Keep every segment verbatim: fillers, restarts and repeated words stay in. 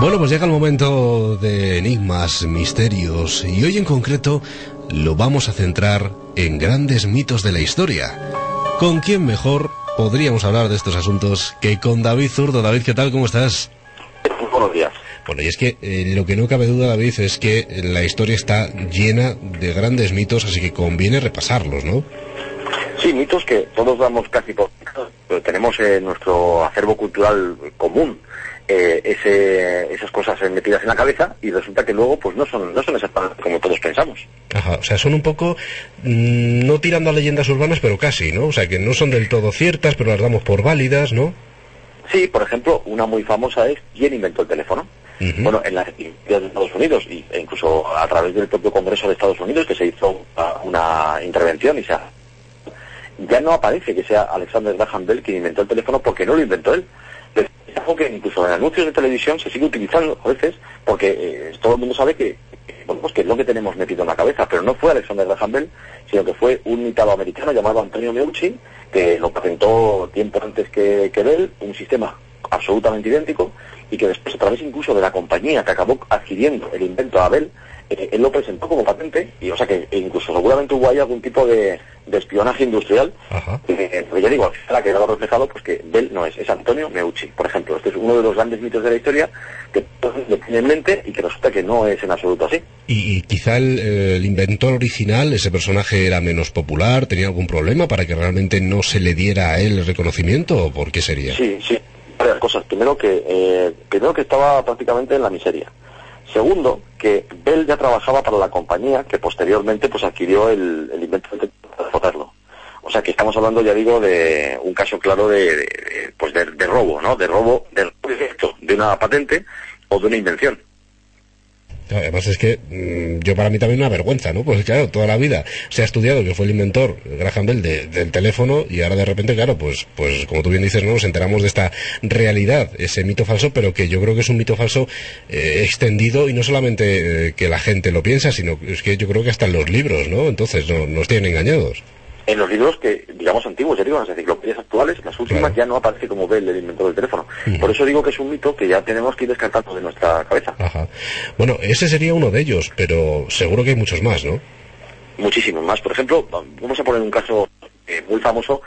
Bueno, pues llega el momento de enigmas, misterios, y hoy en concreto lo vamos a centrar en grandes mitos de la historia. ¿Con quién mejor podríamos hablar de estos asuntos que con David Zurdo? David, ¿qué tal? ¿Cómo estás? Buenos días. Bueno, y es que eh, lo que no cabe duda, David, es que la historia está llena de grandes mitos, así que conviene repasarlos, ¿no? Sí, mitos que todos damos casi por... pero tenemos en eh, nuestro acervo cultural común eh, ese, esas cosas metidas en la cabeza, y resulta que luego pues no son no son exactamente como todos pensamos. Ajá, o sea, son un poco, mmm, no tirando a leyendas urbanas, pero casi, ¿no? O sea, que no son del todo ciertas, pero las damos por válidas, ¿no? Sí, por ejemplo, una muy famosa es ¿quién inventó el teléfono? Uh-huh. Bueno, en las universidades de Estados Unidos, e incluso a través del propio Congreso de Estados Unidos, que se hizo una intervención y se ha... ya no aparece que sea Alexander Graham Bell quien inventó el teléfono, porque no lo inventó él. Es algo que incluso en anuncios de televisión se sigue utilizando a veces, porque eh, todo el mundo sabe que, que, bueno, pues que es lo que tenemos metido en la cabeza, pero no fue Alexander Graham Bell, sino que fue un italoamericano llamado Antonio Meucci, que lo patentó tiempo antes que, que Bell, un sistema absolutamente idéntico, y que después, a través incluso de la compañía que acabó adquiriendo el invento a Bell, eh, él lo presentó como patente, y o sea que incluso seguramente hubo ahí algún tipo de, de espionaje industrial. Eh, pero ya digo, al final ha quedado reflejado pues que Bell no es, es Antonio Meucci, por ejemplo. Este es uno de los grandes mitos de la historia que todos lo tienen en mente y que resulta que no es en absoluto así. Y, y quizá el, el inventor original, ese personaje era menos popular, tenía algún problema para que realmente no se le diera a él el reconocimiento, ¿o por qué sería? Sí, sí, varias cosas. Primero que, eh, primero que estaba prácticamente en la miseria. Segundo, que Bell ya trabajaba para la compañía que posteriormente pues adquirió el, el invento de fotarlo. O sea que estamos hablando, ya digo, de un caso claro de, de, de pues de, de robo, ¿no? De robo, de robo directo de una patente o de una invención. Además es que mmm, yo para mí también una vergüenza, ¿no? Pues claro, toda la vida se ha estudiado que fue el inventor, Graham Bell, de, del teléfono, y ahora de repente, claro, pues pues como tú bien dices, ¿no? Nos enteramos de esta realidad, ese mito falso, pero que yo creo que es un mito falso eh, extendido, y no solamente eh, que la gente lo piensa, sino es que yo creo que hasta en los libros, ¿no? Entonces no, nos tienen engañados. En los libros que, digamos, antiguos, ya digo, en las enciclopedias actuales, las últimas, claro, ya no aparece como Bell, el inventor del teléfono. Uh-huh. Por eso digo que es un mito que ya tenemos que ir descartando de nuestra cabeza. Ajá. Bueno, ese sería uno de ellos, pero seguro que hay muchos más, ¿no? Muchísimos más. Por ejemplo, vamos a poner un caso eh, muy famoso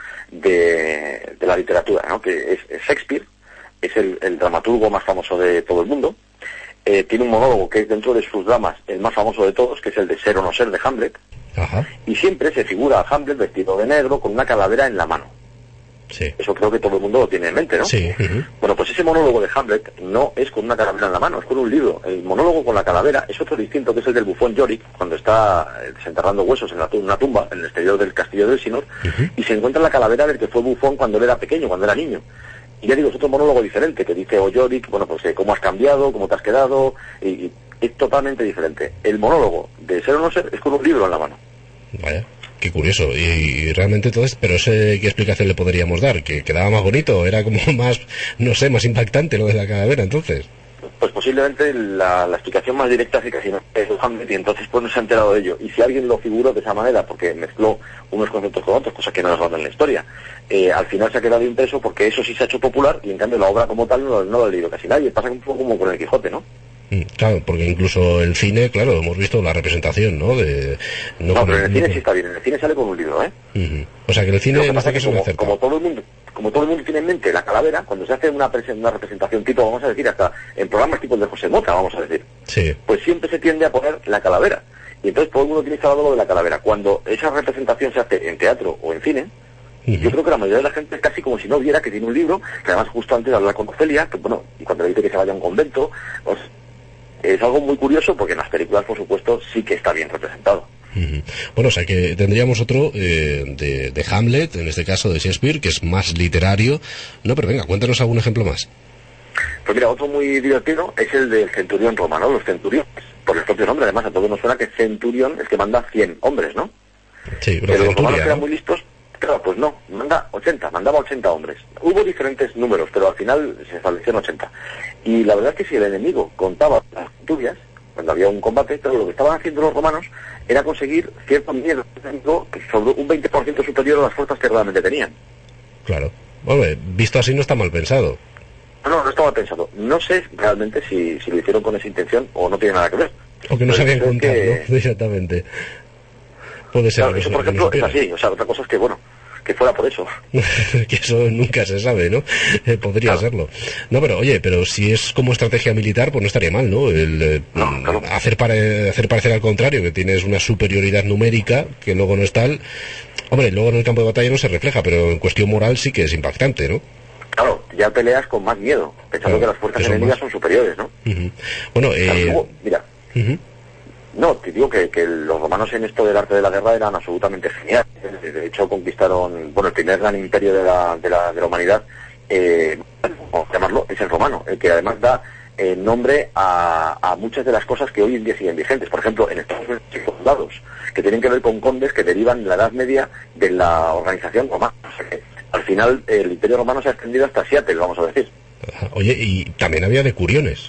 de, de la literatura, ¿no? Que es, es Shakespeare, es el, el dramaturgo más famoso de todo el mundo. Eh, tiene un monólogo que es, dentro de sus dramas, el más famoso de todos, que es el de Ser o no ser, de Hamlet. Ajá. Y siempre se figura a Hamlet vestido de negro con una calavera en la mano. Sí. Eso creo que todo el mundo lo tiene en mente, ¿no? Sí. Uh-huh. Bueno, pues ese monólogo de Hamlet no es con una calavera en la mano, es con un libro. El monólogo con la calavera es otro distinto, que es el del bufón Yorick, cuando está desenterrando huesos en la tu- una tumba en el exterior del castillo de Elsinore, uh-huh, y se encuentra la calavera del que fue bufón cuando él era pequeño, cuando era niño. Y ya digo, es otro monólogo diferente, que dice, oh Yorick, bueno, pues eh, cómo has cambiado, cómo te has quedado, y, y es totalmente diferente. El monólogo de Ser o no ser es con un libro en la mano. Vaya, qué curioso. Y, y realmente entonces, pero ese, ¿qué explicación le podríamos dar? ¿Que quedaba más bonito? ¿Era como más, no sé, más impactante lo de la calavera entonces? Pues posiblemente la, la explicación más directa es que no es Hamlet, y entonces pues no se ha enterado de ello. Y si alguien lo figuró de esa manera, porque mezcló unos conceptos con otros, cosas que no es raro en la historia, eh, al final se ha quedado impreso, porque eso sí se ha hecho popular, y en cambio la obra como tal no, no lo ha leído casi nadie. Pasa un poco como con el Quijote, ¿no? Claro, porque incluso el cine, claro, hemos visto la representación, ¿no? De, no, no pero en el cine sí está bien, en el cine sale con un libro, ¿eh? Uh-huh. O sea que el cine en este caso como, me acerca. como todo el mundo, como todo el mundo tiene en mente la calavera, cuando se hace una, una representación tipo, vamos a decir, hasta en programas tipo de José Mota, vamos a decir, sí, pues siempre se tiende a poner la calavera, y entonces todo el mundo tiene instalado lo de la calavera. Cuando esa representación se hace en teatro o en cine, uh-huh, yo creo que la mayoría de la gente es casi como si no viera que tiene un libro, que además justo antes de hablar con Ofelia, que bueno, y cuando le dice que se vaya a un convento, pues es algo muy curioso, porque en las películas, por supuesto, sí que está bien representado. Uh-huh. Bueno, o sea que tendríamos otro eh, de, de Hamlet, en este caso de Shakespeare, que es más literario. No, pero venga, cuéntanos algún ejemplo más. Pues mira, otro muy divertido es el del centurión romano, los centuriones. Por el propio nombre, además, a todos nos suena que centurión es que manda cien hombres, ¿no? Sí, pero, pero los centuria, romanos eran ¿no? muy listos. Claro, pues no, manda ochenta, mandaba ochenta hombres. Hubo diferentes números, pero al final se establecieron ochenta. Y la verdad es que si el enemigo contaba las centurias, cuando había un combate, pero lo que estaban haciendo los romanos era conseguir cierto miedo que sobre un veinte por ciento superior a las fuerzas que realmente tenían. Claro. Bueno, visto así no está mal pensado. No, no estaba pensado. No sé realmente si, si lo hicieron con esa intención o no tiene nada que ver. O que no sabían contar, que... ¿no? Exactamente. Puede ser. Claro, eso, por ejemplo, es así. O sea, otra cosa es que, bueno, que fuera por eso. Que eso nunca se sabe, ¿no? Eh, podría claro. serlo. No, pero oye, pero si es como estrategia militar, pues no estaría mal, ¿no? El eh, no, claro. hacer, pare... hacer parecer al contrario, que tienes una superioridad numérica, que luego no es tal. Hombre, luego en el campo de batalla no se refleja, pero en cuestión moral sí que es impactante, ¿no? Claro, ya peleas con más miedo, pensando claro, que las fuerzas que enemigas más... son superiores, ¿no? Uh-huh. Bueno, eh... claro, luego, mira... Uh-huh. No, te digo que, que los romanos en esto del arte de la guerra eran absolutamente geniales. De hecho, conquistaron, bueno, el primer gran imperio de la, de la, de la humanidad, eh, vamos a llamarlo, es el romano, el que además da eh, nombre a, a muchas de las cosas que hoy en día siguen vigentes. Por ejemplo, en Estados Unidos hay condados que tienen que ver con condes que derivan de la Edad Media de la organización romana. O sea que, al final, el imperio romano se ha extendido hasta Seattle, vamos a decir. Oye, y también había decuriones.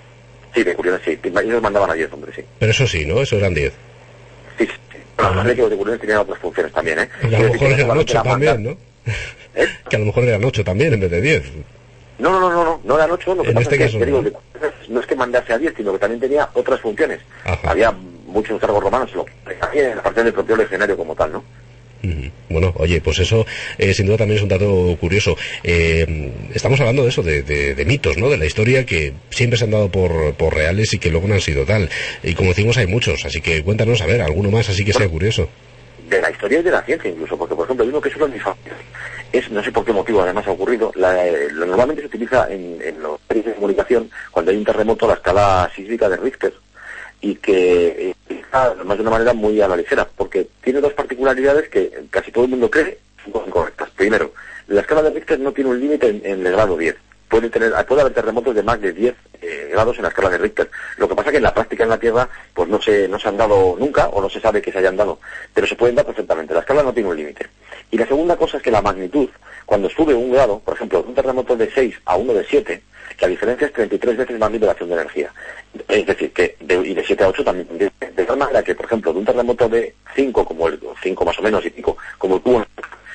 Sí, de curiones sí. Ellos mandaban a diez, hombre, sí. Pero eso sí, ¿no? Eso eran diez. Sí, sí. Pero no sé que los de curiones tenían otras funciones también, ¿eh? Que a lo mejor eran ocho también, ¿no? ¿Eh? Que a lo mejor eran ocho también en vez de diez. No, no, no, no, no, no eran ocho. Lo que en pasa este es que, caso, digo, ¿no? no es que mandase a diez, sino que también tenía otras funciones. Ajá. Había muchos cargos romanos, lo también, aparte del propio legionario como tal, ¿no? Bueno, oye, pues eso eh, sin duda también es un dato curioso. Eh, estamos hablando de eso, de, de, de mitos, ¿no? De la historia que siempre se han dado por, por reales y que luego no han sido tal. Y como decimos, hay muchos, así que cuéntanos, a ver, alguno más así que sea curioso. De la historia y de la ciencia incluso, porque por ejemplo hay uno que es uno de mis favoritos. Es, no sé por qué motivo además ha ocurrido, la, lo normalmente se utiliza en, en los medios de comunicación cuando hay un terremoto a la escala sísmica de Richter, y que está además de una manera muy a la ligera, porque tiene dos particularidades que casi todo el mundo cree son incorrectas. Primero, la escala de Richter no tiene un límite en, en el grado diez. Puede tener, puede haber terremotos de más de diez eh, grados en la escala de Richter. Lo que pasa que en la práctica en la Tierra pues no se, no se han dado nunca o no se sabe que se hayan dado, pero se pueden dar perfectamente. La escala no tiene un límite. Y la segunda cosa es que la magnitud, cuando sube un grado, por ejemplo, de un terremoto de seis a uno de siete, la diferencia es treinta y tres veces más liberación de energía. Es decir, que de, y de siete a ocho también. De, de tal manera que, por ejemplo, de un terremoto de cinco, como el cinco más o menos y pico, como el cubo,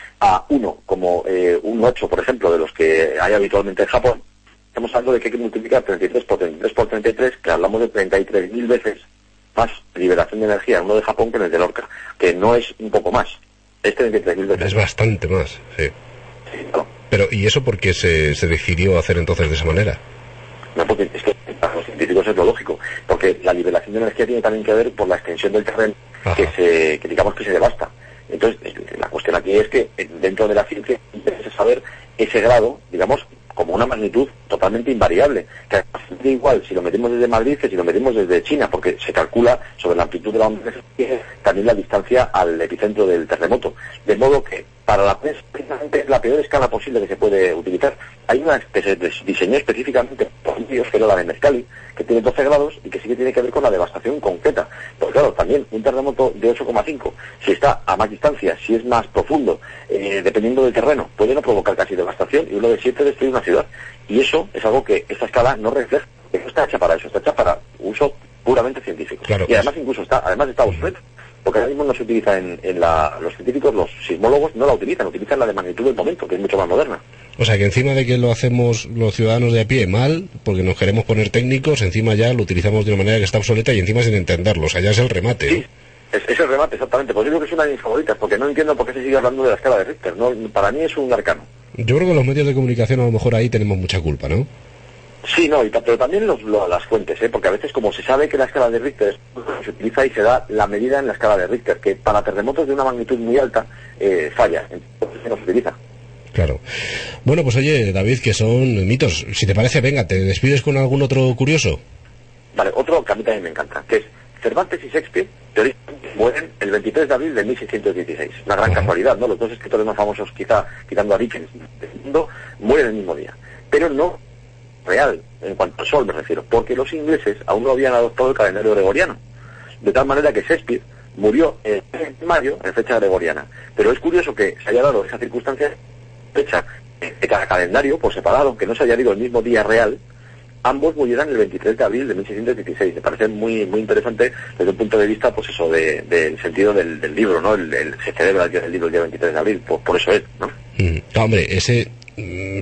a uno, como eh, un ocho, por ejemplo, de los que hay habitualmente en Japón, estamos hablando de que hay que multiplicar treinta y tres por treinta y tres por treinta y tres, que hablamos de treinta y tres mil veces más liberación de energía en uno de Japón que en el de Lorca, que no es un poco más, es treinta y tres mil veces. Es bastante más, sí. Sí, claro. Pero, ¿y eso por qué se, se decidió hacer entonces de esa manera? No, porque es que para los científicos es lo lógico, porque la liberación de energía tiene también que ver por la extensión del terreno que se, que digamos que se devasta. Entonces, la cuestión aquí es que dentro de la ciencia interesa saber ese grado, digamos, como una magnitud totalmente invariable, que es igual si lo metemos desde Madrid que si lo metemos desde China, porque se calcula sobre la amplitud de la onda también la distancia al epicentro del terremoto. De modo que para la prensa precisamente es la peor escala posible que se puede utilizar. Hay una que se diseñó específicamente por Dios, que era la de Mercalli, que tiene doce grados y que sí que tiene que ver con la devastación concreta. Pero claro, también un terremoto de ocho coma cinco, si está a más distancia, si es más profundo, eh, dependiendo del terreno, puede no provocar casi devastación, y uno de siete destruye una ciudad. Y eso es algo que esta escala no refleja. No está hecha para eso, está hecha para uso puramente científico. Claro, y además incluso está, además está obsoleto, porque ahora mismo no se utiliza en, en la, los científicos, los sismólogos no la utilizan, utilizan la de magnitud del momento, que es mucho más moderna. O sea que encima de que lo hacemos los ciudadanos de a pie mal, porque nos queremos poner técnicos, encima ya lo utilizamos de una manera que está obsoleta y encima sin entenderlo, o sea, ya es el remate. Sí, es, es el remate, exactamente. Pues yo creo que es una de mis favoritas, porque no entiendo por qué se sigue hablando de la escala de Richter, ¿no? Para mí es un arcano. Yo creo que los medios de comunicación a lo mejor ahí tenemos mucha culpa, ¿no? Sí, no, y pero también los, lo, las fuentes, ¿eh? Porque a veces como se sabe que la escala de Richter se utiliza y se da la medida en la escala de Richter, que para terremotos de una magnitud muy alta eh, falla, entonces no se utiliza. Claro. Bueno, pues oye, David, que son mitos. Si te parece, venga, ¿te despides con algún otro curioso? Vale, otro que a mí también me encanta, que es Cervantes y Shakespeare teóricamente mueren el veintitrés de abril de mil seiscientos dieciséis. Una gran Ajá. casualidad, ¿no? Los dos escritores más famosos, quizá quitando a Dickens del mundo, mueren el mismo día. Pero no real, en cuanto al sol me refiero, porque los ingleses aún no habían adoptado el calendario gregoriano. De tal manera que Shakespeare murió el tres de mayo en fecha gregoriana. Pero es curioso que se haya dado esa circunstancia, fecha de cada calendario por separado, aunque no se haya ido el mismo día real, ambos murieran el veintitrés de abril de mil seiscientos dieciséis. Me parece muy muy interesante desde el punto de vista, pues eso, de, del sentido del, del libro, ¿no? El, el, se celebra el día del libro el día veintitrés de abril, por, por eso es, ¿no? Mm, hombre, ese...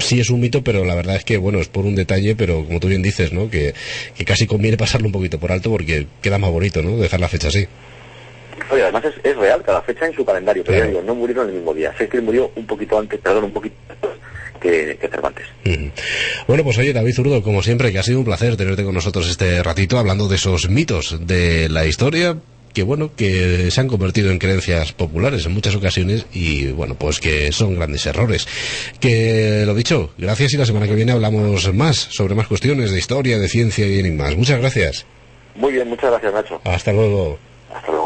sí es un mito, pero la verdad es que, bueno, es por un detalle, pero como tú bien dices, ¿no? Que, que casi conviene pasarlo un poquito por alto porque queda más bonito, ¿no? Dejar la fecha así. Oye, además es, es real, cada fecha en su calendario, pero Claro. ya digo, no murieron el mismo día. Shakespeare murió un poquito antes, perdón, un poquito después que, que Cervantes. Uh-huh. Bueno, pues oye, David Zurdo, como siempre, que ha sido un placer tenerte con nosotros este ratito hablando de esos mitos de la historia que, bueno, que se han convertido en creencias populares en muchas ocasiones y, bueno, pues que son grandes errores. Que, lo dicho, gracias y la semana que viene hablamos más sobre más cuestiones de historia, de ciencia y enigmas. Muchas gracias. Muy bien, muchas gracias, Nacho. Hasta luego. Hasta luego.